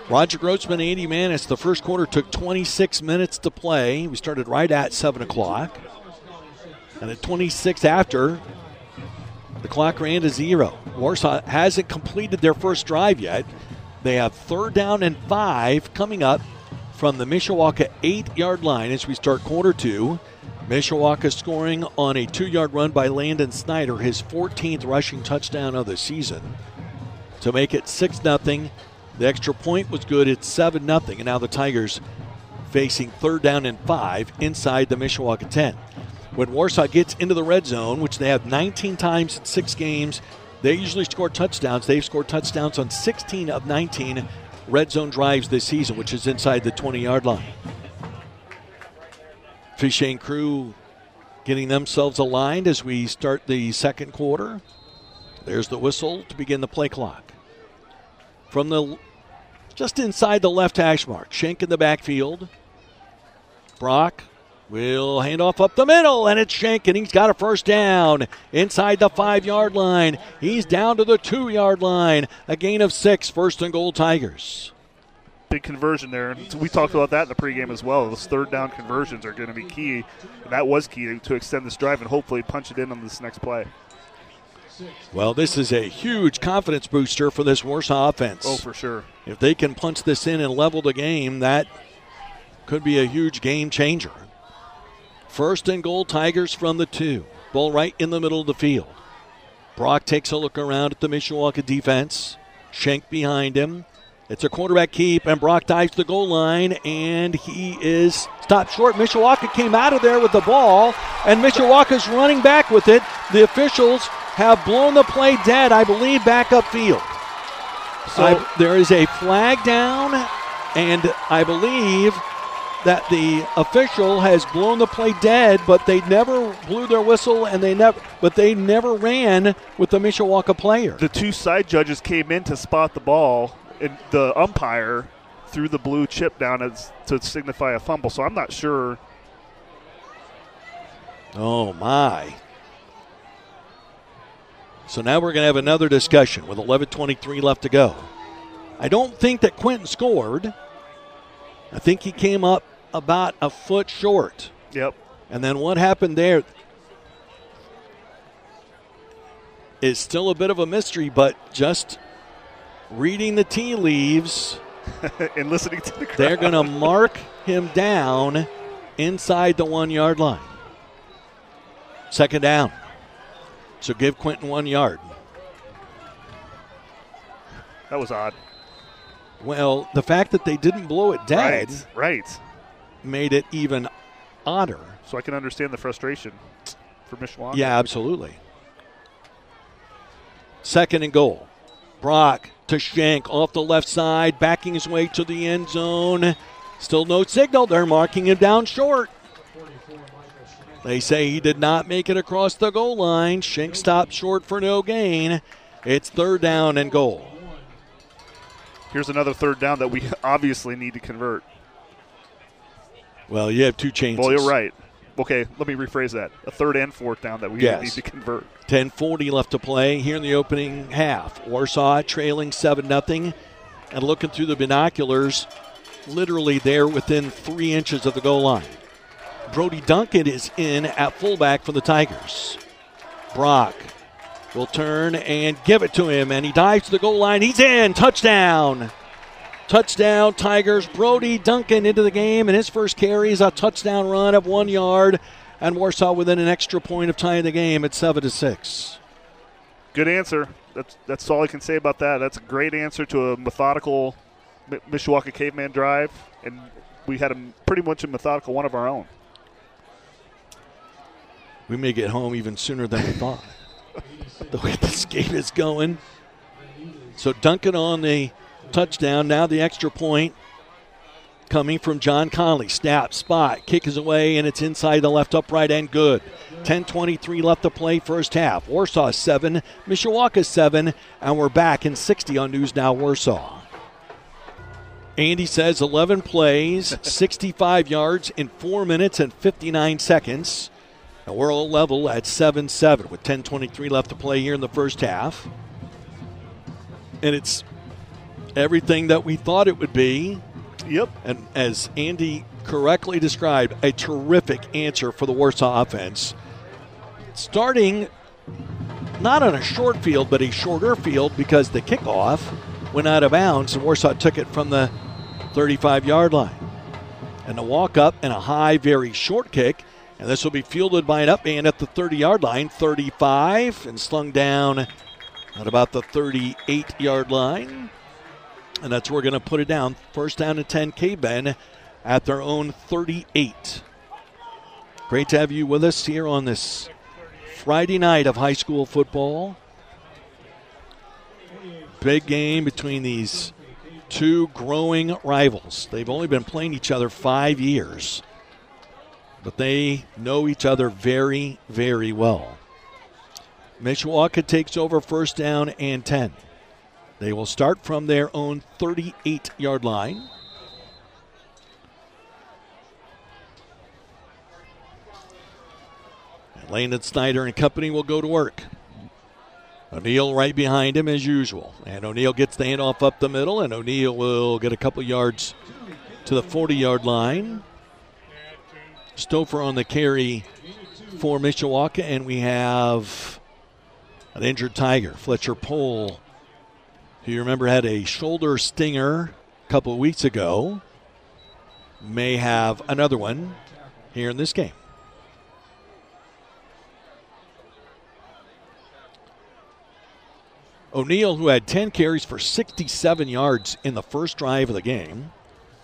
Roger Grossman, Andy Manis. The first quarter took 26 minutes to play. We started right at 7 o'clock. And at 26 after, the clock ran to 0. Warsaw hasn't completed their first drive yet. They have 3rd down and 5 coming up from the Mishawaka 8-yard line as we start quarter 2. Mishawaka scoring on a 2-yard run by Landon Snyder, his 14th rushing touchdown of the season, to make it 6-0. The extra point was good. It's 7-0. And now the Tigers facing 3rd down and 5 inside the Mishawaka 10. When Warsaw gets into the red zone, which they have 19 times in 6 games, they usually score touchdowns. They've scored touchdowns on 16 of 19 red zone drives this season, which is inside the 20-yard line. Fisher crew getting themselves aligned as we start the second quarter. There's the whistle to begin the play clock. From the just inside the left hash mark, Schenk in the backfield. Brock will hand off up the middle, and it's Schenk, and he's got a first down inside the 5-yard line. He's down to the 2-yard line. A gain of 6, 1st and goal Tigers. Big conversion there. We talked about that in the pregame as well. Those 3rd down conversions are going to be key. And that was key to extend this drive and hopefully punch it in on this next play. Well, this is a huge confidence booster for this Warsaw offense. Oh, for sure. If they can punch this in and level the game, that could be a huge game changer. 1st and goal Tigers from the 2. Ball right in the middle of the field. Brock takes a look around at the Mishawaka defense. Schenk behind him. It's a quarterback keep, and Brock dives to the goal line, and he is stopped short. Mishawaka came out of there with the ball, and Mishawaka's running back with it. The officials have blown the play dead, I believe, back upfield. So there is a flag down, and I believe that the official has blown the play dead, but they never blew their whistle, and they never ran with the Mishawaka player. The 2 side judges came in to spot the ball, and the umpire threw the blue chip down to signify a fumble. So I'm not sure. Oh, my. So now we're going to have another discussion with 11:23 left to go. I don't think that Quentin scored. I think he came up about a foot short. Yep. And then what happened there is still a bit of a mystery, but just reading the tea leaves and listening to the crowd, they're going to mark him down inside the 1-yard line. 2nd down. So give Quentin 1 yard. That was odd. Well, the fact that they didn't blow it dead right. made it even odder. So I can understand the frustration for Mishawaka. Yeah, absolutely. 2nd and goal. Brock to Schenk off the left side, backing his way to the end zone. Still no signal. They're marking him down short. They say he did not make it across the goal line. Schenk stopped short for no gain. It's 3rd down and goal. Here's another 3rd down that we obviously need to convert. Well, you have 2 chances. Well, you're right. Okay, let me rephrase that. A 3rd and 4th down that we need to convert. 10:40 left to play here in the opening half. Warsaw trailing 7-0. And looking through the binoculars, literally there within 3 inches of the goal line. Brody Duncan is in at fullback for the Tigers. Brock will turn and give it to him, and he dives to the goal line. He's in. Touchdown. Touchdown, Tigers. Brody Duncan into the game, and his first carry is a touchdown run of 1 yard, and Warsaw within an extra point of tying the game at 7-6. Good answer. That's all I can say about that. That's a great answer to a methodical Mishawaka caveman drive, and we had pretty much a methodical one of our own. We may get home even sooner than we thought. The way this game is going. So Duncan on the touchdown. Now the extra point coming from John Conley. Snap, spot, kick is away, and it's inside the left upright end. Good. 10:23 left to play first half. Warsaw 7, Mishawaka 7, and we're back in 60 on News Now Warsaw. Andy says 11 plays, 65 yards in 4 minutes and 59 seconds. And we're all level at 7-7 with 10:23 left to play here in the first half. And it's Everything that we thought it would be. Yep. And as Andy correctly described, a terrific answer for the Warsaw offense. Starting not on a short field, but a shorter field because the kickoff went out of bounds and Warsaw took it from the 35-yard line. And a walk-up and a high, very short kick. And this will be fielded by an up man at the 30-yard line, 35, and slung down at about the 38-yard line. And that's where we're going to put it down. First down and 10, K-Ben at their own 38. Great to have you with us here on this Friday night of high school football. Big game between these two growing rivals. They've only been playing each other 5 years, but they know each other very, very well. Mishawaka takes over first down and 10. They will start from their own 38-yard line. And Landon Snyder and company will go to work. O'Neal right behind him as usual. And O'Neal gets the handoff up the middle, and O'Neal will get a couple yards to the 40-yard line. Stouffer on the carry for Mishawaka, and we have an injured Tiger, Fletcher Pohl, who you remember had a shoulder stinger a couple of weeks ago, may have another one here in this game. O'Neal, who had 10 carries for 67 yards in the first drive of the game,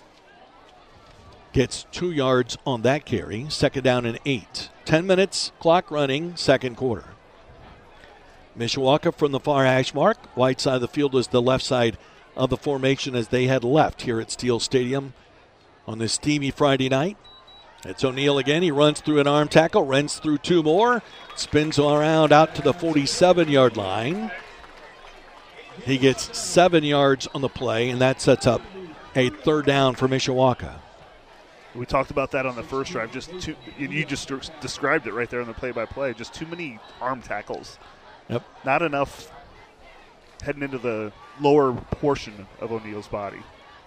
gets 2 yards on that carry. Second down and 8. 10 minutes, clock running, second quarter. Mishawaka from the far hash mark. White side of the field is the left side of the formation as they had left here at Steele Stadium on this steamy Friday night. It's O'Neal again. He runs through an arm tackle, runs through two more, spins around out to the 47-yard line. He gets 7 yards on the play, and that sets up a third down for Mishawaka. We talked about that on the first drive. You just described it right there on the play-by-play. Just too many arm tackles. Yep. Not enough heading into the lower portion of O'Neal's body.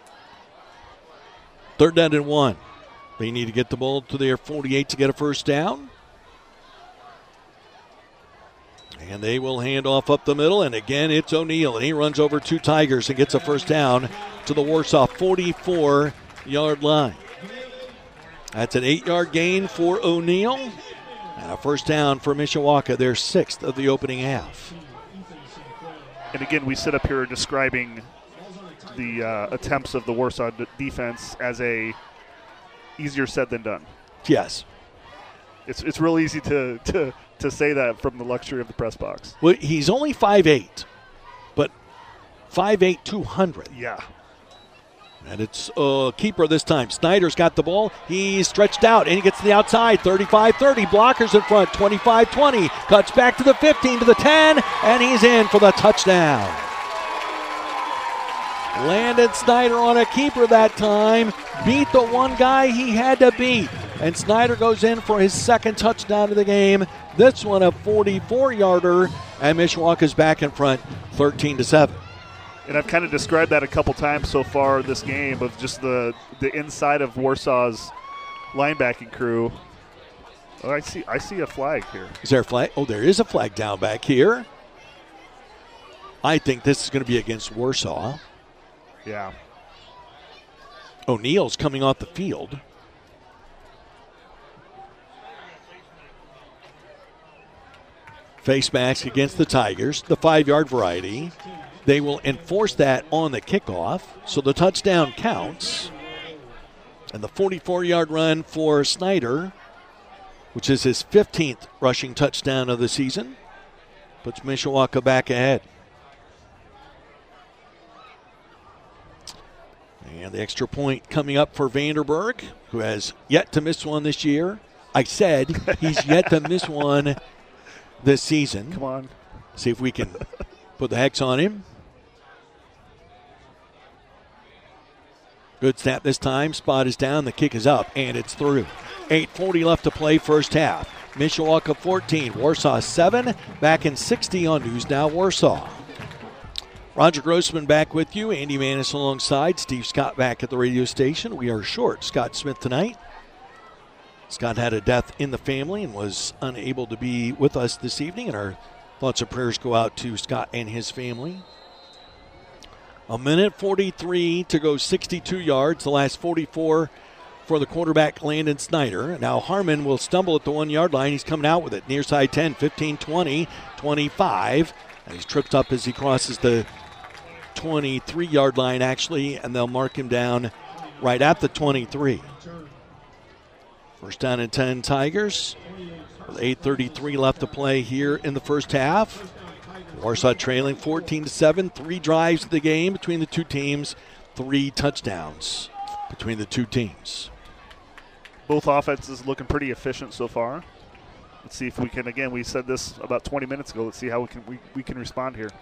Third down and 1. They need to get the ball to their 48 to get a first down. And they will hand off up the middle, and again it's O'Neal, and he runs over 2 Tigers and gets a first down to the Warsaw 44-yard line. That's an 8-yard gain for O'Neal, and a first down for Mishawaka, their 6th of the opening half. And again, we sit up here describing the attempts of the Warsaw defense as a easier said than done. Yes. It's real easy to say that from the luxury of the press box. Well, he's only 5'8", but 5'8", 200. Yeah. And it's keeper this time. Snyder's got the ball. He's stretched out, and he gets to the outside. 35-30. Blockers in front. 25-20. Cuts back to the 15, to the 10, and he's in for the touchdown. Landon Snyder on a keeper that time. Beat the one guy he had to beat. And Snyder goes in for his second touchdown of the game. This one a 44-yarder, and Mishawaka's back in front 13-7. And I've kind of described that a couple times so far this game of just the inside of Warsaw's linebacking crew. Oh, I see a flag here. Is there a flag? Oh, there is a flag down back here. I think this is going to be against Warsaw. Yeah. O'Neal's coming off the field. Face mask against the Tigers, the 5-yard variety. They will enforce that on the kickoff, so the touchdown counts. And the 44-yard run for Snyder, which is his 15th rushing touchdown of the season, puts Mishawaka back ahead. And the extra point coming up for Vanderburg, who has yet to miss one this year. I said he's yet to miss one this season. Come on. See if we can put the hex on him. Good snap this time. Spot is down. The kick is up, and it's through. 8:40 left to play first half. Mishawaka 14, Warsaw 7. Back in 60 on News Now Warsaw. Roger Grossman back with you. Andy Manis alongside. Steve Scott back at the radio station. We are short Scott Smith tonight. Scott had a death in the family and was unable to be with us this evening, and our thoughts and prayers go out to Scott and his family. 1:43 to go, 62 yards. The last 44 for the quarterback, Landon Snyder. Now Harmon will stumble at the 1 yard line. He's coming out with it. Near side 10, 15, 20, 25. And he's tripped up as he crosses the 23-yard line, actually, and they'll mark him down right at the 23. First down and 10 Tigers. With 8:33 left to play here in the first half. Warsaw trailing 14-7. 3 drives of the game between the two teams. 3 touchdowns between the two teams. Both offenses looking pretty efficient so far. Let's see if we can, again, we said this about 20 minutes ago. Let's see how we can respond here.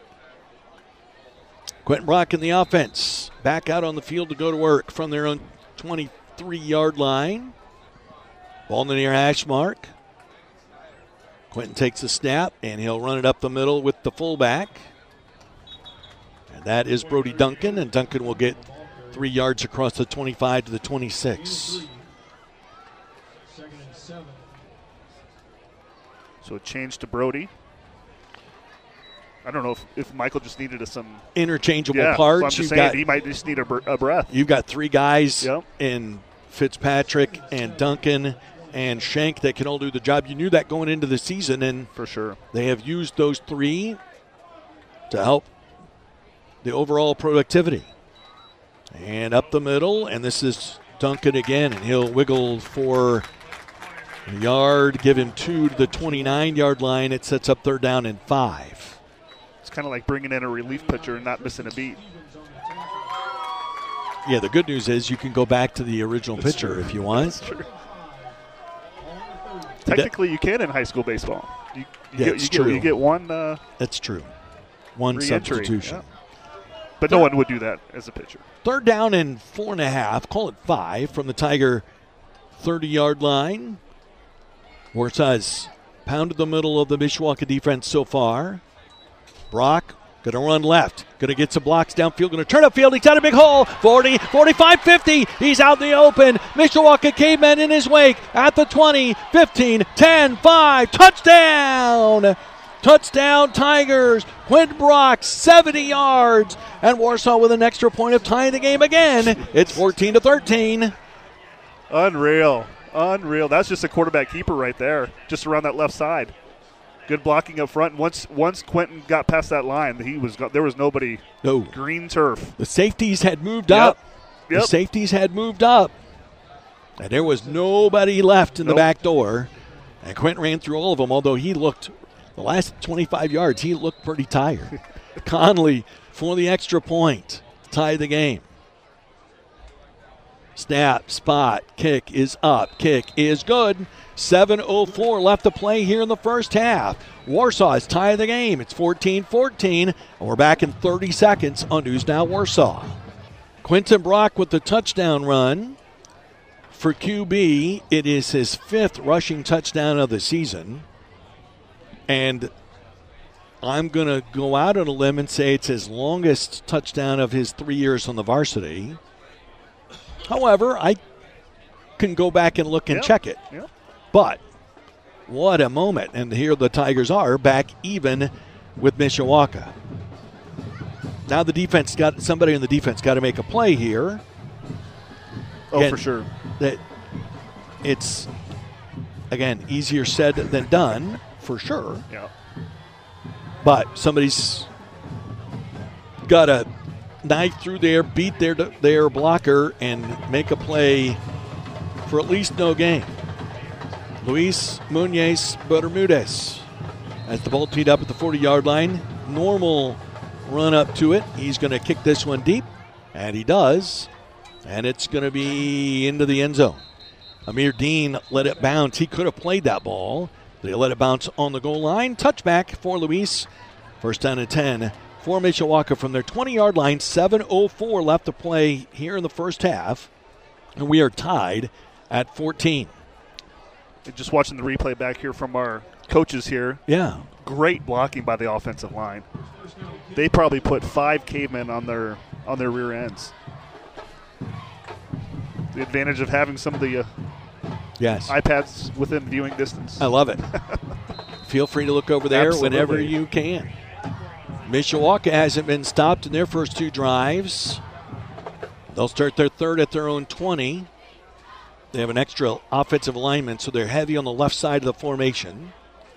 Quentin Brock in the offense. Back out on the field to go to work from their own 23-yard line. Ball in the near hash mark. Quentin takes a snap, and he'll run it up the middle with the fullback. And that is Brody Duncan, and Duncan will get 3 yards across the 25 to the 26. So a change to Brody. I don't know if Michael just needed some interchangeable parts. So I'm just saying he might just need a breath. You've got 3 guys in Fitzpatrick and Duncan and Shank that can all do the job. You knew that going into the season, and for sure they have used those 3 to help the overall productivity. And up the middle, and this is Duncan again, and he'll wiggle for a yard, give him 2 to the 29-yard line. It sets up 3rd down and 5. It's kind of like bringing in a relief pitcher and not missing a beat. Yeah, the good news is you can go back to the original pitcher if you want. That's true. Technically, you can in high school baseball. You get one. That's true. One re-entry. Substitution. Yeah. But no one would do that as a pitcher. 3rd down and 4.5. Call it 5 from the Tiger 30-yard line. Warsaw's pounded the middle of the Mishawaka defense so far. Brock going to run left. Going to get some blocks downfield. Going to turn upfield. He's got a big hole. 40, 45, 50. He's out in the open. Mishawaka Cavemen in his wake at the 20, 15, 10, 5. Touchdown! Touchdown Tigers. Quentin Brock, 70 yards. And Warsaw with an extra point of tying the game again. It's 14-13. Unreal. That's just a quarterback keeper right there, just around that left side. Good blocking up front. Once Quentin got past that line, there was nobody. No. Green turf. The safeties had moved up. Yep. The safeties had moved up. And there was nobody left in the back door. And Quentin ran through all of them, although he looked, the last 25 yards, he looked pretty tired. Conley for the extra point to tie the game. Snap, spot, kick is up, kick is good. 7:04 left to play here in the first half. Warsaw has tied the game. It's 14-14, and we're back in 30 seconds on News Now Warsaw. Quentin Brock with the touchdown run. For QB, it is his 5th rushing touchdown of the season. And I'm going to go out on a limb and say it's his longest touchdown of his 3 years on the varsity. However, I can go back and look and check it. Yep. But what a moment. And here the Tigers are back even with Mishawaka. Now somebody in the defense got to make a play here. Oh, for sure. That it's, again, easier said than done, for sure. Yeah. But somebody's got to knife through there, beat their blocker, and make a play for at least no gain. Luis Muñez Bermudez has the ball teed up at the 40-yard line. Normal run up to it. He's going to kick this one deep, and he does. And it's going to be into the end zone. Amir Dean let it bounce. He could have played that ball. They let it bounce on the goal line. Touchback for Luis. First down and 10 for Mishawaka from their 20-yard line. 7:04 left to play here in the first half. And we are tied at 14. Just watching the replay back here from our coaches here. Yeah. Great blocking by the offensive line. they probably put 5 cavemen on their rear ends. The advantage of having some of the iPads within viewing distance. I love it. Feel free to look over there Absolutely. whenever you can. Mishawaka hasn't been stopped in their first 2 drives. They'll start their third at their own 20. They have an extra offensive lineman, so they're heavy on the left side of the formation.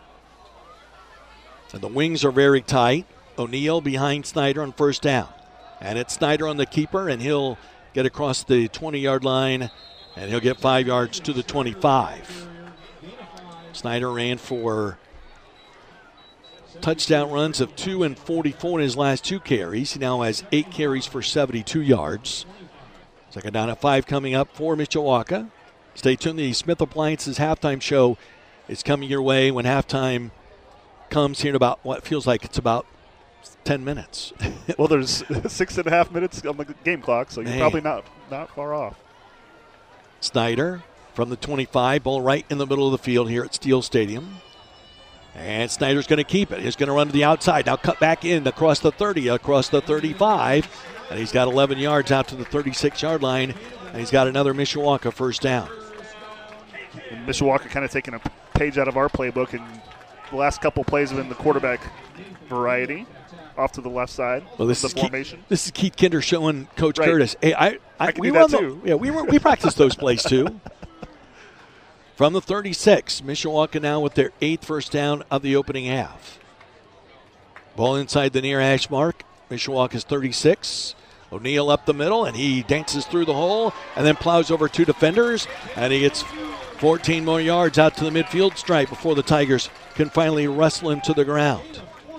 And the wings are very tight. O'Neal behind Snyder on first down. And it's Snyder on the keeper, and he'll get across the 20-yard line, and he'll get 5 yards to the 25. Snyder ran for touchdown runs of 2 and 44 in his last 2 carries. He now has 8 carries for 72 yards. Second down at 5 coming up for Mishawaka. Stay tuned. The Smith Appliances halftime show is coming your way when halftime comes here in about what feels like it's about 10 minutes. Well, there's 6.5 minutes on the game clock, so you're probably not far off. Snyder from the 25, ball right in the middle of the field here at Steele Stadium. And Snyder's going to keep it. He's going to run to the outside. Now cut back in across the 30, across the 35. And he's got 11 yards out to the 36-yard line. And he's got another Mishawaka first down. And Mishawaka kind of taking a page out of our playbook. And the last couple plays have been the quarterback variety off to the left side of the formation. This is Keith Kinder showing Coach Curtis. Hey, I can do that too. We practiced those plays too. From the 36, Mishawaka now with their 8th first down of the opening half. Ball inside the near hash mark. Mishawaka's 36. O'Neal up the middle, and he dances through the hole and then plows over 2 defenders, and he gets 14 more yards out to the midfield stripe before the Tigers can finally wrestle him to the ground.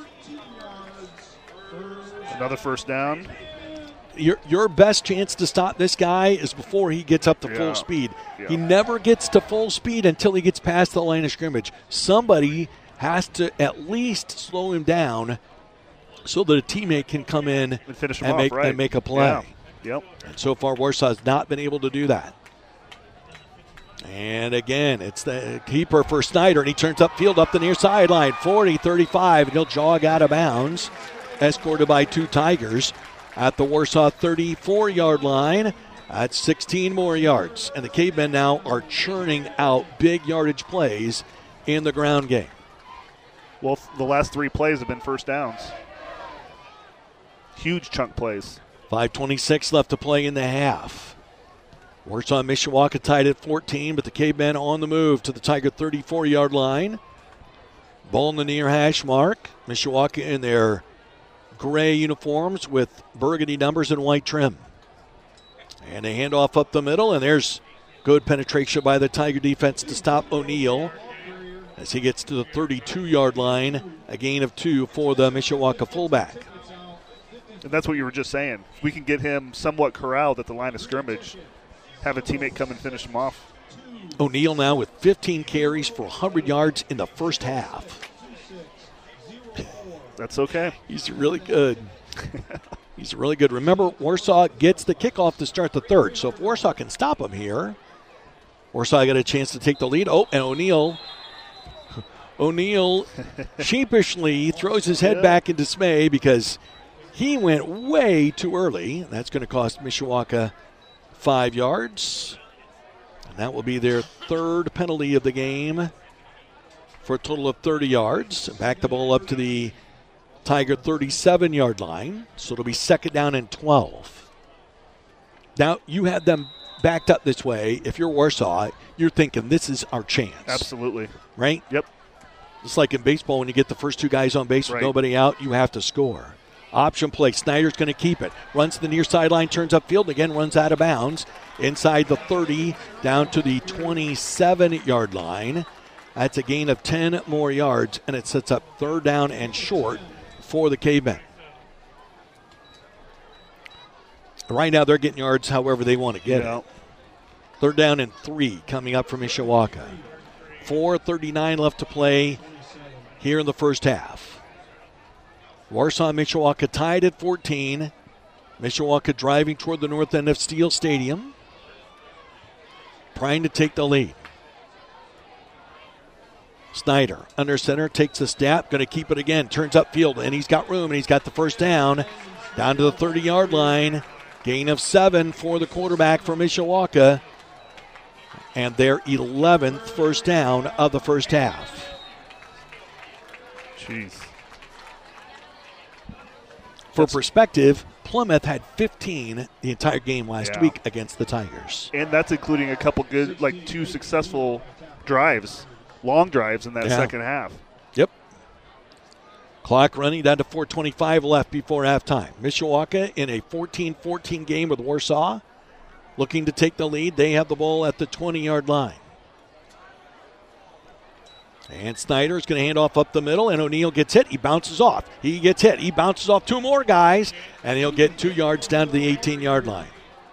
Another first down. Your best chance to stop this guy is before he gets up to full speed. Yeah. He never gets to full speed until he gets past the line of scrimmage. Somebody has to at least slow him down so that a teammate can come in and finish him off, and make a play. Yeah. Yep. And so far, Warsaw's not been able to do that. And again, it's the keeper for Snyder, and he turns upfield up the near sideline, 40, 35, and he'll jog out of bounds, escorted by 2 Tigers. At the Warsaw 34-yard line, that's 16 more yards. And the Cavemen now are churning out big yardage plays in the ground game. Well, the last 3 plays have been first downs. Huge chunk plays. 5:26 left to play in the half. Warsaw and Mishawaka tied at 14, but the Cavemen on the move to the Tiger 34-yard line. Ball in the near hash mark. Mishawaka in their gray uniforms with burgundy numbers and white trim. And a handoff up the middle, and there's good penetration by the Tiger defense to stop O'Neal as he gets to the 32-yard line, a gain of 2 for the Mishawaka fullback. And that's what you were just saying. If we can get him somewhat corralled at the line of scrimmage, have a teammate come and finish him off. O'Neal now with 15 carries for 100 yards in the first half. That's okay. He's really good. He's really good. Remember, Warsaw gets the kickoff to start the third. So if Warsaw can stop him here, Warsaw got a chance to take the lead. Oh, and O'Neal sheepishly throws his head back in dismay because he went way too early. That's going to cost Mishawaka 5 yards. And that will be their 3rd penalty of the game for a total of 30 yards. Back the ball up to the Tiger 37-yard line. So it'll be 2nd down and 12. Now, you had them backed up this way. If you're Warsaw, you're thinking this is our chance. Absolutely. Right? Yep. Just like in baseball, when you get the first 2 guys on base with nobody out, you have to score. Option play. Snyder's going to keep it. Runs to the near sideline, turns upfield, again runs out of bounds. Inside the 30, down to the 27-yard line. That's a gain of 10 more yards, and it sets up 3rd down and short for the Cavemen. Right now, they're getting yards however they want to get it. 3rd down and 3 coming up from Mishawaka. 4:39 left to play here in the first half. Warsaw and Mishawaka tied at 14. Mishawaka driving toward the north end of Steele Stadium, trying to take the lead. Snyder under center, takes a step, going to keep it again, turns upfield, and he's got room, and he's got the first down to the 30-yard line. Gain of 7 for the quarterback from Mishawaka, and their 11th first down of the first half. Jeez. For perspective, Plymouth had 15 the entire game last week against the Tigers. And that's including a couple good, like 2 successful drives, long drives in that second half. Yep. Clock running down to 4:25 left before halftime. Mishawaka in a 14-14 game with Warsaw, looking to take the lead. They have the ball at the 20-yard line. And Snyder is going to hand off up the middle, and O'Neill gets hit. He bounces off. He gets hit. He bounces off 2 more guys, and he'll get 2 yards down to the 18-yard line.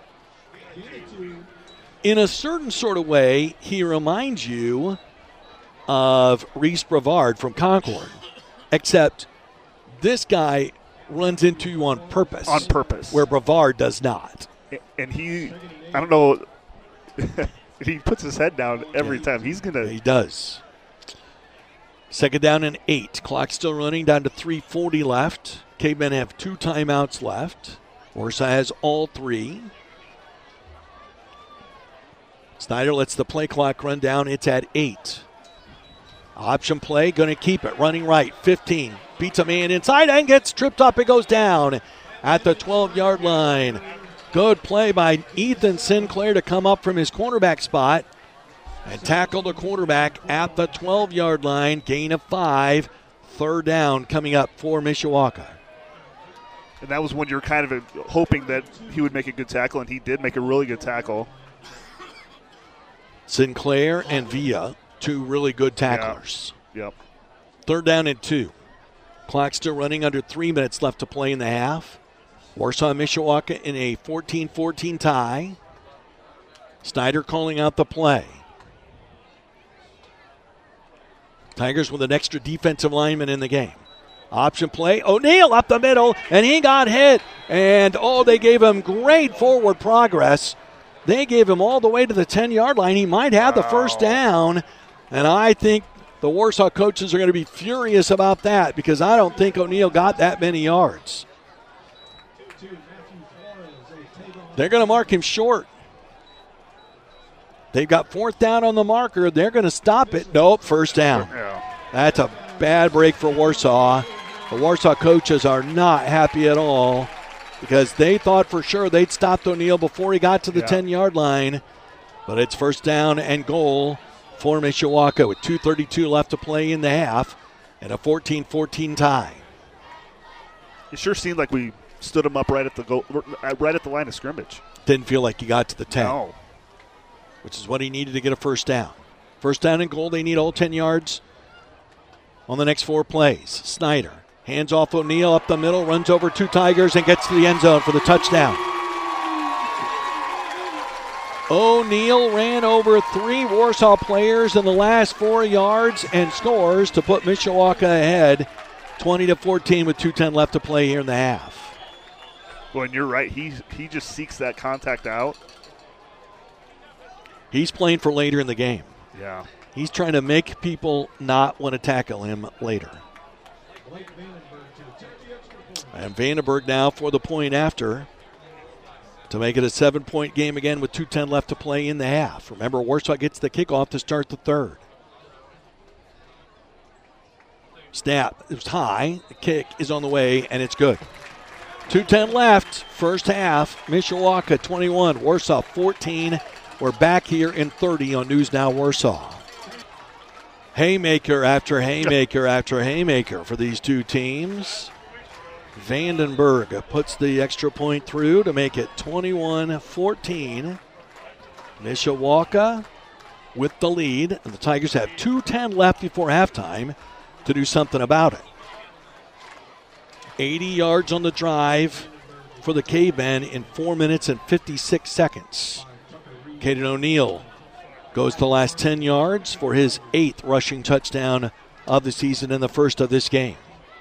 In a certain sort of way, he reminds you of Reese Brevard from Concord, except this guy runs into you on purpose. On purpose. Where Brevard does not. And he, I don't know, he puts his head down every time. He's going to. He does. Second down and 8. Clock still running down to 3:40 left. Cavemen have 2 timeouts left. Warsaw has all 3. Snyder lets the play clock run down. It's at 8. Option play, going to keep it. Running right, 15. Beats a man inside and gets tripped up. It goes down at the 12-yard line. Good play by Ethan Sinclair to come up from his cornerback spot and tackle the quarterback at the 12-yard line. Gain of 5. Third down coming up for Mishawaka. And that was when you're kind of hoping that he would make a good tackle, and he did make a really good tackle. Sinclair and Villa, 2 really good tacklers. Yep. Third down and 2. Clock still running, under 3 minutes left to play in the half. Warsaw and Mishawaka in a 14-14 tie. Snyder calling out the play. Tigers with an extra defensive lineman in the game. Option play, O'Neill up the middle, and he got hit. And, they gave him great forward progress. They gave him all the way to the 10-yard line. He might have the first down, and I think the Warsaw coaches are going to be furious about that because I don't think O'Neill got that many yards. They're going to mark him short. They've got 4th down on the marker. They're going to stop it. Nope, first down. That's a bad break for Warsaw. The Warsaw coaches are not happy at all because they thought for sure they'd stopped O'Neill before he got to the 10-yard line. But it's first down and goal for Mishawaka with 2:32 left to play in the half and a 14-14 tie. It sure seemed like we stood him up right at the line of scrimmage. Didn't feel like he got to the 10. No. Which is what he needed to get a first down. First down and goal, they need all 10 yards on the next 4 plays. Snyder hands off O'Neill up the middle, runs over 2 Tigers and gets to the end zone for the touchdown. O'Neill ran over 3 Warsaw players in the last 4 yards and scores to put Mishawaka ahead 20-14 with 2:10 left to play here in the half. Well, and you're right. He just seeks that contact out. He's playing for later in the game. Yeah. He's trying to make people not want to tackle him later. And Vandenberg now for the point after to make it a 7-point game again with 2:10 left to play in the half. Remember, Warsaw gets the kickoff to start the third. Snap. It was high. The kick is on the way, and it's good. 2:10 left. First half. Mishawaka 21. Warsaw 14. We're back here in 30 on News Now Warsaw. Haymaker after haymaker after haymaker for these two teams. Vandenberg puts the extra point through to make it 21-14. Mishawaka with the lead, and the Tigers have 2:10 left before halftime to do something about it. 80 yards on the drive for the Cavemen in 4 minutes and 56 seconds. Caden O'Neill goes the last 10 yards for his 8th rushing touchdown of the season and the first of this game.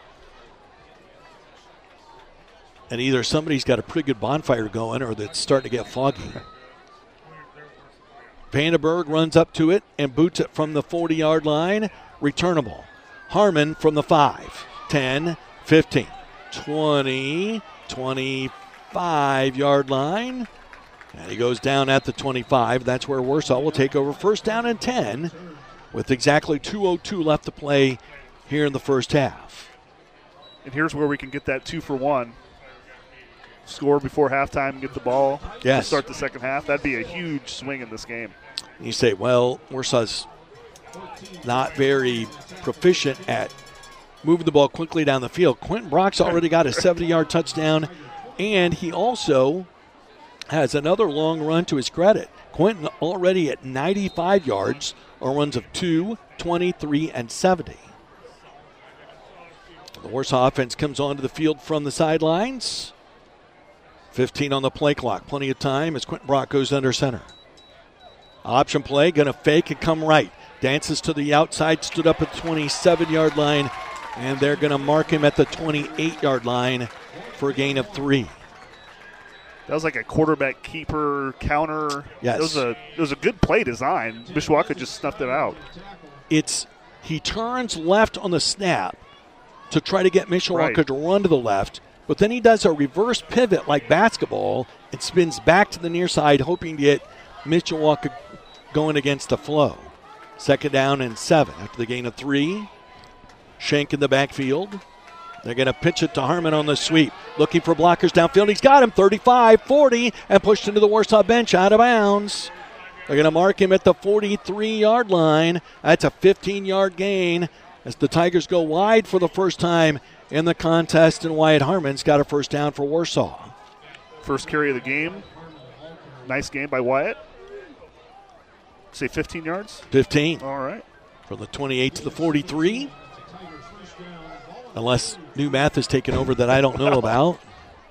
And either somebody's got a pretty good bonfire going or it's starting to get foggy. Vandenberg runs up to it and boots it from the 40-yard line. returnable. Harmon from the 5, 10, 15, 20, 25-yard line. And he goes down at the 25. That's where Warsaw will take over first down and 10 with exactly 2:02 left to play here in the first half. And here's where we can get that 2-for-1. Score before halftime and get the ball to start the second half. That'd be a huge swing in this game. You say, well, Warsaw's not very proficient at moving the ball quickly down the field. Quentin Brock's already got a 70-yard touchdown, and he also has another long run to his credit. Quentin already at 95 yards on runs of 2, 23, and 70. The Warsaw offense comes onto the field from the sidelines. 15 on the play clock. Plenty of time as Quentin Brock goes under center. Option play, going to fake and come right. Dances to the outside, stood up at the 27-yard line, and they're going to mark him at the 28-yard line for a gain of 3. That was like a quarterback keeper counter. Yes. It was a good play design. Mishawaka just snuffed it out. He turns left on the snap to try to get Mishawaka to run to the left, but then he does a reverse pivot like basketball and spins back to the near side, hoping to get Mishawaka going against the flow. Second down and 7 after the gain of 3. Shank in the backfield. They're going to pitch it to Harmon on the sweep. Looking for blockers downfield. He's got him 35, 40, and pushed into the Warsaw bench out of bounds. They're going to mark him at the 43-yard line. That's a 15-yard gain as the Tigers go wide for the first time in the contest, and Wyatt Harmon's got a first down for Warsaw. First carry of the game. Nice game by Wyatt. Say 15 yards? 15. All right. From the 28 to the 43. Unless new math is taken over that I don't know about.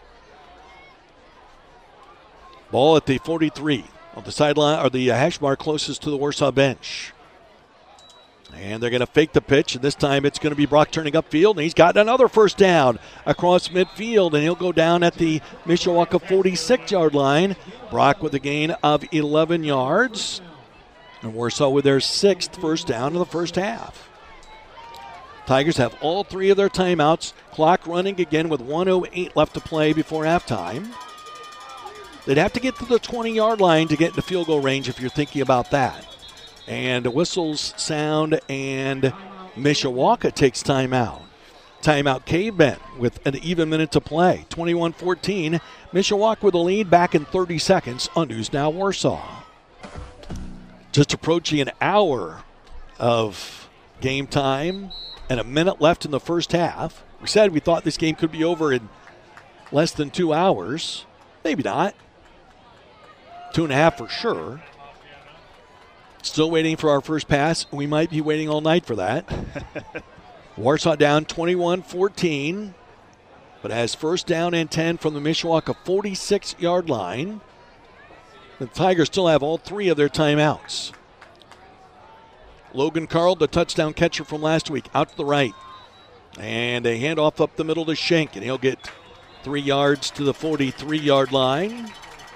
Ball at the 43 on the sideline, or the hash mark closest to the Warsaw bench. And they're going to fake the pitch, and this time it's going to be Brock turning upfield, and he's got another first down across midfield, and he'll go down at the Mishawaka 46-yard line. Brock with a gain of 11 yards, and Warsaw with their 6th first down of the first half. Tigers have all 3 of their timeouts. Clock running again with 1:08 left to play before halftime. They'd have to get to the 20-yard line to get into field goal range if you're thinking about that. And whistles sound, and Mishawaka takes timeout. Timeout Cavemen with an even minute to play. 21-14. Mishawaka with a lead back in 30 seconds on News Now Warsaw. Just approaching an hour of game time and a minute left in the first half. We said we thought this game could be over in less than 2 hours. Maybe not. 2.5 for sure. Still waiting for our first pass. We might be waiting all night for that. Warsaw down 21-14, but has first down and 10 from the Mishawaka 46-yard line. The Tigers still have all 3 of their timeouts. Logan Carl, the touchdown catcher from last week, out to the right. And a handoff up the middle to Shank, and he'll get 3 yards to the 43-yard line.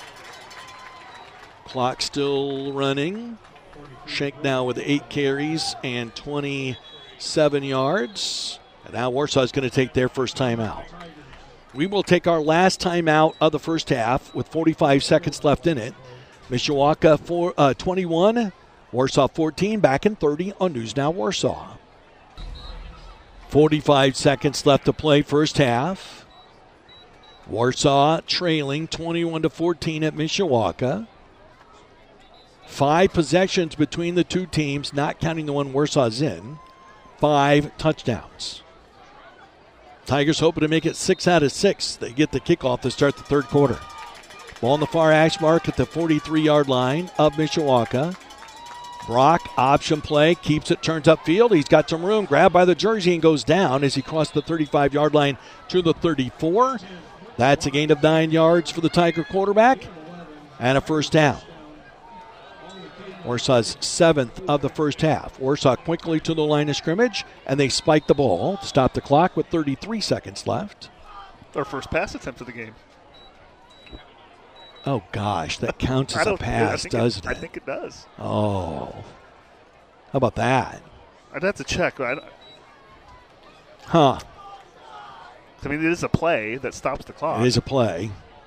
Clock still running. Shank now with 8 carries and 27 yards. And now Warsaw is going to take their first timeout. We will take our last timeout of the first half with 45 seconds left in it. Mishawaka 21, Warsaw 14, back in 30 on News Now Warsaw. 45 seconds left to play first half. Warsaw trailing 21-14 at Mishawaka. 5 possessions between the two teams, not counting the one Warsaw's in. 5 touchdowns. Tigers hoping to make it 6 out of 6. They get the kickoff to start the third quarter. Ball on the far hash mark at the 43-yard line of Mishawaka. Brock, option play, keeps it, turns upfield. He's got some room, grabbed by the jersey and goes down as he crossed the 35-yard line to the 34. That's a gain of 9 yards for the Tiger quarterback and a first down. Warsaw's 7th of the first half. Warsaw quickly to the line of scrimmage, and they spike the ball to stop the clock with 33 seconds left. Our first pass attempt of the game. Oh, gosh, that counts as a pass, doesn't it? I think it does. Oh. How about that? I'd have to check. Huh. I mean, it is a play that stops the clock. It is a play.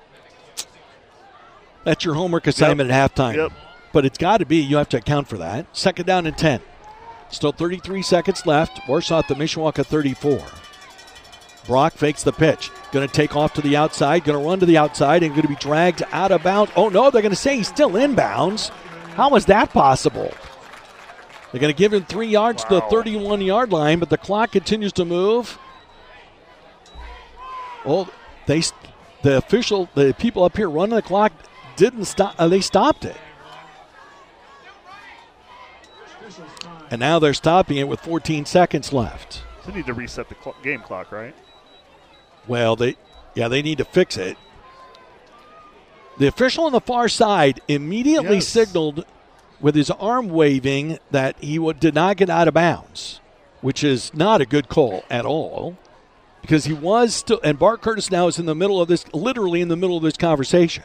That's your homework assignment at halftime. Yep. But it's got to be. You have to account for that. 2nd down and 10. Still 33 seconds left. Warsaw at the Mishawaka 34. Brock fakes the pitch. Going to take off to the outside. Going to run to the outside and going to be dragged out of bounds. Oh, no, they're going to say he's still inbounds. How is that possible? They're going to give him 3 yards to the 31-yard line, but the clock continues to move. Well, the people up here running the clock didn't stop. They stopped it. And now they're stopping it with 14 seconds left. They need to reset the game clock, right? Well, they need to fix it. The official on the far side immediately signaled with his arm waving that he did not get out of bounds, which is not a good call at all, because he was still, and Bart Curtis now is in the middle of this, literally in the middle of this conversation.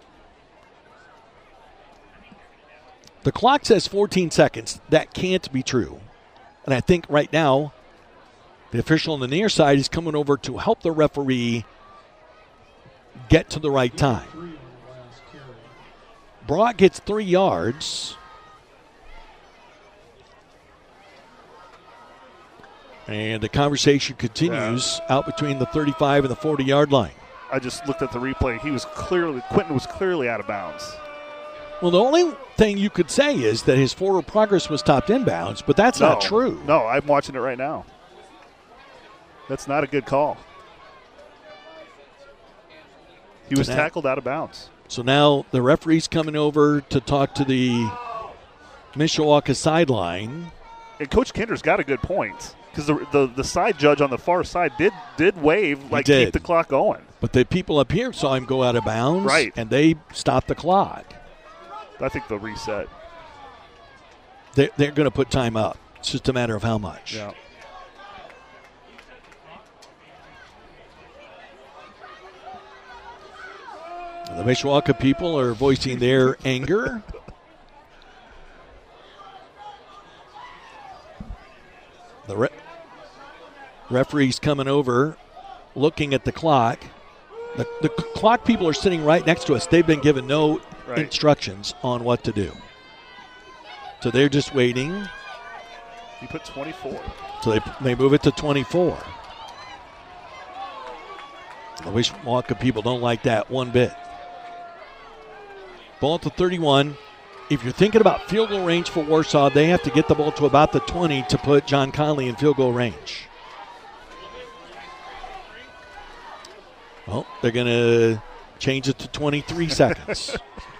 The clock says 14 seconds. That can't be true. And I think right now, the official on the near side is coming over to help the referee get to the right time. Brock gets 3 yards. And the conversation continues out between the 35 and the 40-yard line. I just looked at the replay. Quentin was clearly out of bounds. Well, the only thing you could say is that his forward progress was stopped inbounds, but that's not true. No, I'm watching it right now. That's not a good call. He was tackled out of bounds. So now the referee's coming over to talk to the Mishawaka sideline. And Coach Kinder's got a good point, because the side judge on the far side did wave, keep the clock going. But the people up here saw him go out of bounds, right, and they stopped the clock. I think they'll reset. They're going to put time up. It's just a matter of how much. Yeah. The Mishawaka people are voicing their anger. The referee's coming over, looking at the clock. The clock people are sitting right next to us. They've been given no instructions on what to do. So they're just waiting. He put 24. So they move it to 24. The Mishawaka people don't like that one bit. Ball to 31. If you're thinking about field goal range for Warsaw, they have to get the ball to about the 20 to put John Conley in field goal range. Well, they're going to change it to 23 seconds.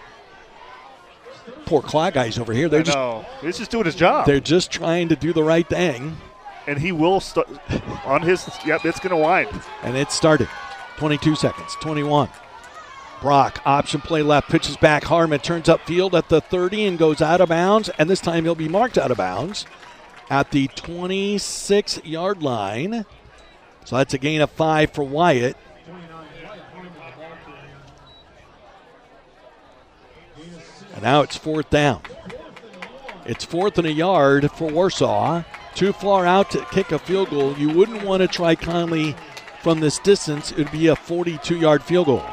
Poor clock guys over here. He's just doing his job. They're just trying to do the right thing. And he will on his. Yep, it's going to wind. And it started. 22 seconds. 21. Brock, option play left, pitches back. Harmon turns upfield at the 30 and goes out of bounds. And this time he'll be marked out of bounds at the 26-yard line. So that's a gain of 5 for Wyatt. And now it's 4th down. It's 4th and a yard for Warsaw. Too far out to kick a field goal. You wouldn't want to try Conley from this distance. It would be a 42-yard field goal.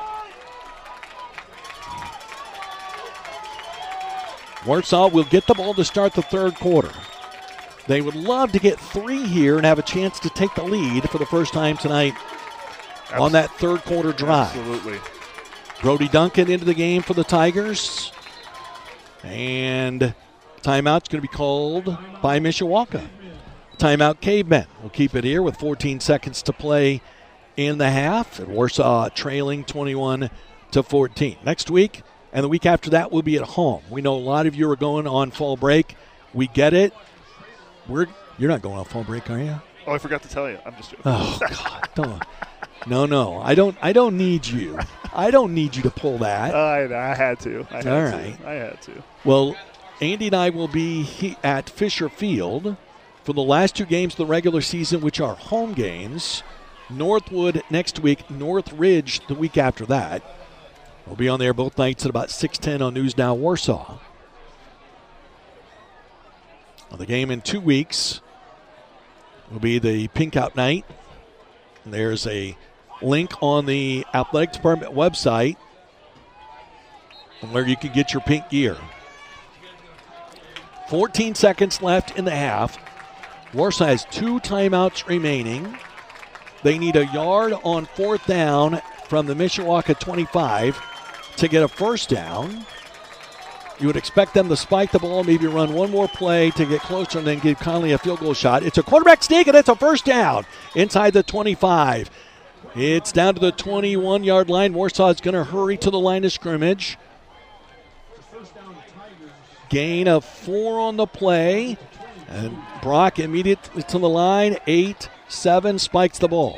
Warsaw will get the ball to start the third quarter. They would love to get 3 here and have a chance to take the lead for the first time tonight on that third quarter drive. Absolutely. Brody Duncan into the game for the Tigers. And timeout's going to be called by Mishawaka. Timeout Cavemen. We'll keep it here with 14 seconds to play in the half. And Warsaw trailing 21-14. Next week and the week after that, we'll be at home. We know a lot of you are going on fall break. We get it. You're not going on fall break, are you? Oh, I forgot to tell you. I'm just joking. Oh, God. Don't. No. I don't need you. I don't need you to pull that. I had to. I had to. Well, Andy and I will be at Fisher Field for the last 2 games of the regular season, which are home games. Northwood next week, North Ridge the week after that. We'll be on there both nights at about 6:10 on News Now Warsaw. Well, the game in 2 weeks will be the Pink Out Night. There's a link on the athletic department website where you can get your pink gear. 14 seconds left in the half. Warsaw has 2 timeouts remaining. They need a yard on 4th down from the Mishawaka 25 to get a first down. You would expect them to spike the ball, maybe run one more play to get closer and then give Conley a field goal shot. It's a quarterback sneak, and it's a first down inside the 25. It's down to the 21-yard line. Warsaw is going to hurry to the line of scrimmage. Gain of 4 on the play. And Brock immediately to the line. 8-7 spikes the ball.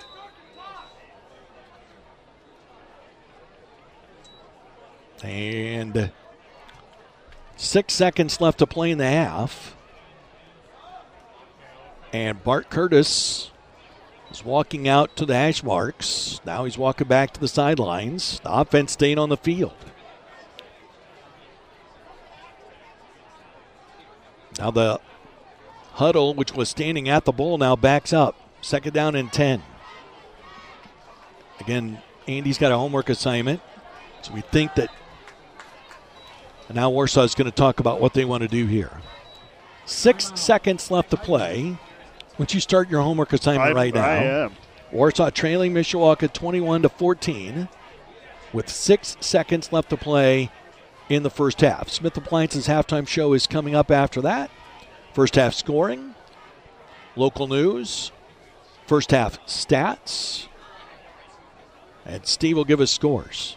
And 6 seconds left to play in the half. And Bart Curtis is walking out to the hash marks. Now he's walking back to the sidelines. The offense staying on the field. Now the huddle, which was standing at the ball, now backs up. 2nd down and 10. Again, Andy's got a homework assignment. So we think that. And now Warsaw is going to talk about what they want to do here. 6 seconds left to play. Once you start your homework assignment right now. I am. Warsaw trailing Mishawaka 21-14 with 6 seconds left to play in the first half. Smith Appliance's halftime show is coming up after that. First half scoring, local news, first half stats, and Steve will give us scores.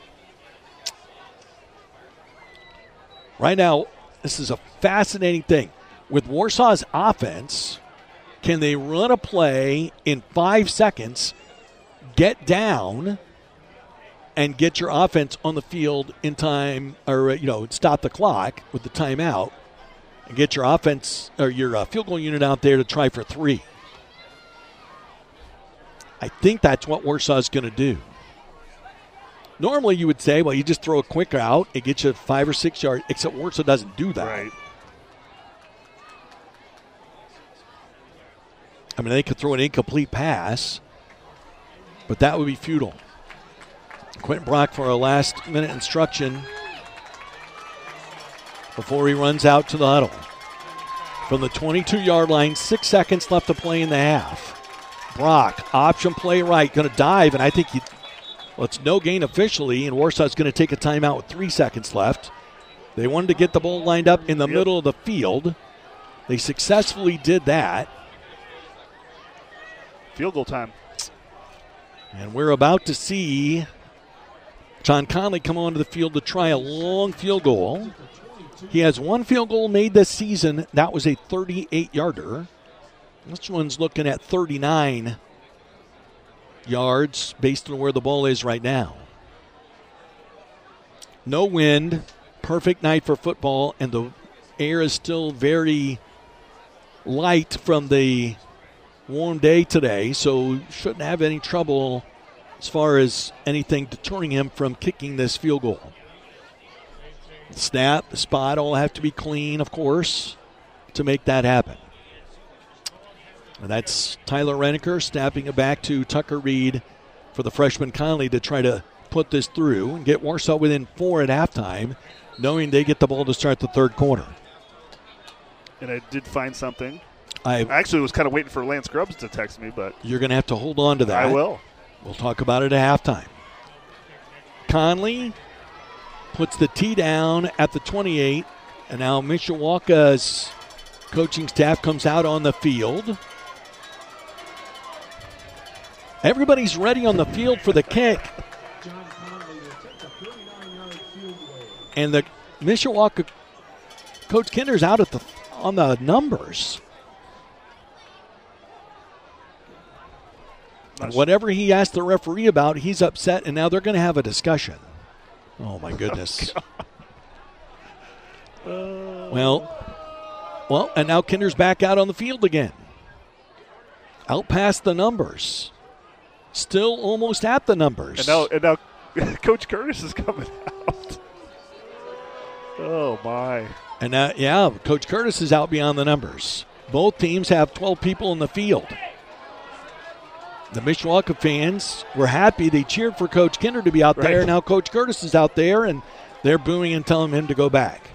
Right now, this is a fascinating thing. With Warsaw's offense, can they run a play in 5 seconds, get down, and get your offense on the field in time, or, stop the clock with the timeout, and get your offense or your field goal unit out there to try for 3. I think that's what Warsaw's going to do. Normally you would say, well, you just throw a quick out, it gets you 5 or 6 yards, except Warsaw doesn't do that. Right. I mean, they could throw an incomplete pass, but that would be futile. Quentin Brock for a last-minute instruction before he runs out to the huddle. From the 22-yard line, 6 seconds left to play in the half. Brock, option play right, going to dive, and I think it's no gain officially, and Warsaw's going to take a timeout with 3 seconds left. They wanted to get the ball lined up in the middle of the field. They successfully did that. Field goal time. And we're about to see John Conley come onto the field to try a long field goal. He has 1 field goal made this season. That was a 38-yarder. This one's looking at 39 yards based on where the ball is right now. No wind, perfect night for football, and the air is still very light from the warm day today, so shouldn't have any trouble as far as anything deterring him from kicking this field goal. The snap, the spot all have to be clean, of course, to make that happen. And that's Tyler Reniker snapping it back to Tucker Reed for the freshman Conley to try to put this through and get Warsaw within 4 at halftime, knowing they get the ball to start the third quarter. And I did find something. I actually was kind of waiting for Lance Grubbs to text me, but you're going to have to hold on to that. I will. We'll talk about it at halftime. Conley puts the tee down at the 28, and now Mishawaka's coaching staff comes out on the field. Everybody's ready on the field for the kick. And the Mishawaka Coach Kinder's out on the numbers. And whatever he asked the referee about, he's upset, and now they're going to have a discussion. Oh, my goodness. Well, and now Kinder's back out on the field again. Out past the numbers. Still almost at the numbers. And now Coach Curtis is coming out. Oh, my. And Coach Curtis is out beyond the numbers. Both teams have 12 people in the field. The Mishawaka fans were happy. They cheered for Coach Kinder to be out there. Now Coach Curtis is out there, and they're booing and telling him to go back.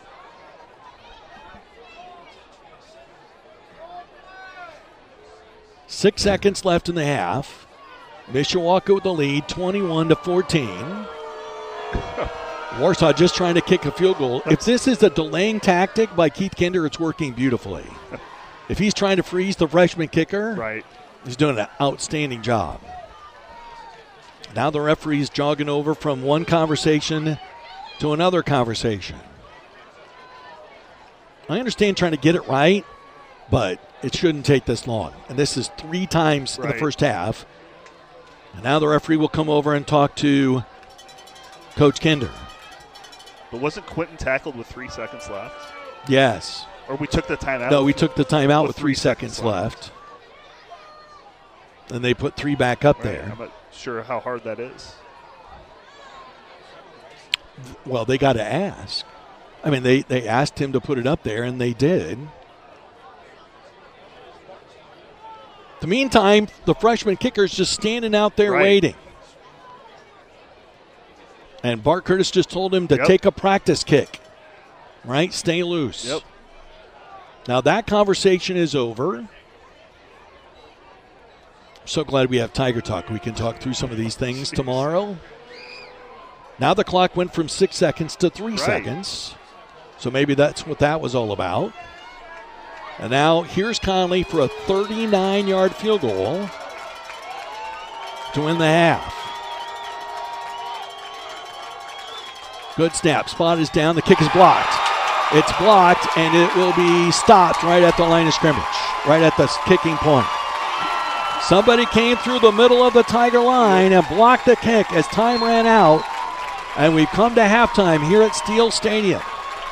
Six seconds left in the half. Mishawaka with the lead, 21-14. Warsaw just trying to kick a field goal. If this is a delaying tactic by Keith Kinder, it's working beautifully. If he's trying to freeze the freshman kicker, he's doing an outstanding job. Now the referee's jogging over from one conversation to another conversation. I understand trying to get it right, but it shouldn't take this long. And this is 3 times in the first half. And now the referee will come over and talk to Coach Kinder. But wasn't Quentin tackled with 3 seconds left? Yes. Or we took the timeout? No, we took the timeout with 3 seconds left. And they put 3 back up there. I'm not sure how hard that is. Well, they got to ask. I mean, they asked him to put it up there, and they did. The meantime, the freshman kicker's just standing out there waiting. And Bart Curtis just told him to take a practice kick. Right? Stay loose. Yep. Now that conversation is over. So glad we have Tiger Talk. We can talk through some of these things tomorrow. Now the clock went from 6 seconds to 3 seconds. So maybe that's what that was all about. And now here's Conley for a 39-yard field goal to win the half. Good snap. Spot is down. The kick is blocked. It's blocked, and it will be stopped right at the line of scrimmage, right at the kicking point. Somebody came through the middle of the Tiger line and blocked the kick as time ran out, and we've come to halftime here at Steele Stadium.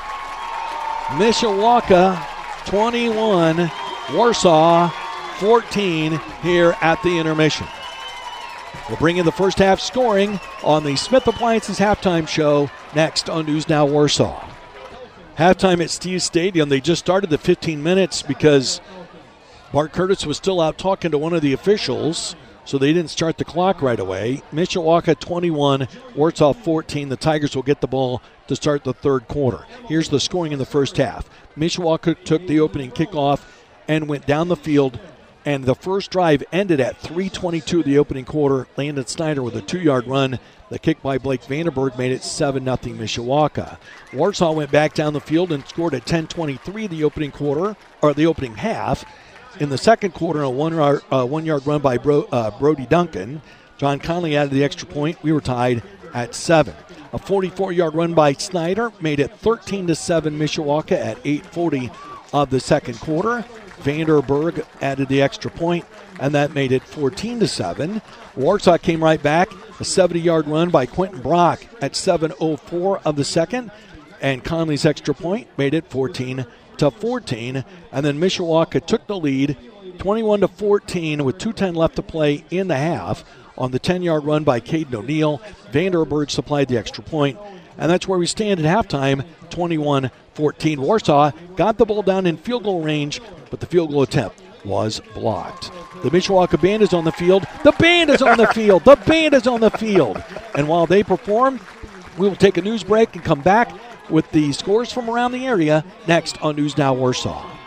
Mishawaka 21, Warsaw 14 here at the intermission. We'll bring in the first half scoring on the Smith Appliances halftime show next on News Now Warsaw. Halftime at Steele Stadium, they just started the 15 minutes because Bart Curtis was still out talking to one of the officials, so they didn't start the clock right away. Mishawaka 21, Warsaw 14. The Tigers will get the ball to start the third quarter. Here's the scoring in the first half. Mishawaka took the opening kickoff and went down the field, and the first drive ended at 3:22 of the opening quarter. Landon Snyder with a 2-yard run. The kick by Blake Vandenberg made it 7-0 Mishawaka. Warsaw went back down the field and scored at 10:23 the opening quarter, or the opening half. In the second quarter, a one-yard run by Brody Duncan. John Conley added the extra point. We were tied at 7. A 44-yard run by Snyder made it 13-7 Mishawaka at 8:40 of the second quarter. Vanderberg added the extra point, and that made it 14-7. Warsaw came right back. A 70-yard run by Quentin Brock at 7:04 of the second, and Conley's extra point made it 14-14. And then Mishawaka took the lead 21-14 with 2:10 left to play in the half on the 10-yard run by Caden O'Neill. Vanderberg supplied the extra point, and that's where we stand at halftime, 21-14. Warsaw got the ball down in field goal range, but the field goal attempt was blocked. The Mishawaka band is on the field. The band is on the field. The band is on the field. And while they perform, we will take a news break and come back with the scores from around the area next on News Now Warsaw.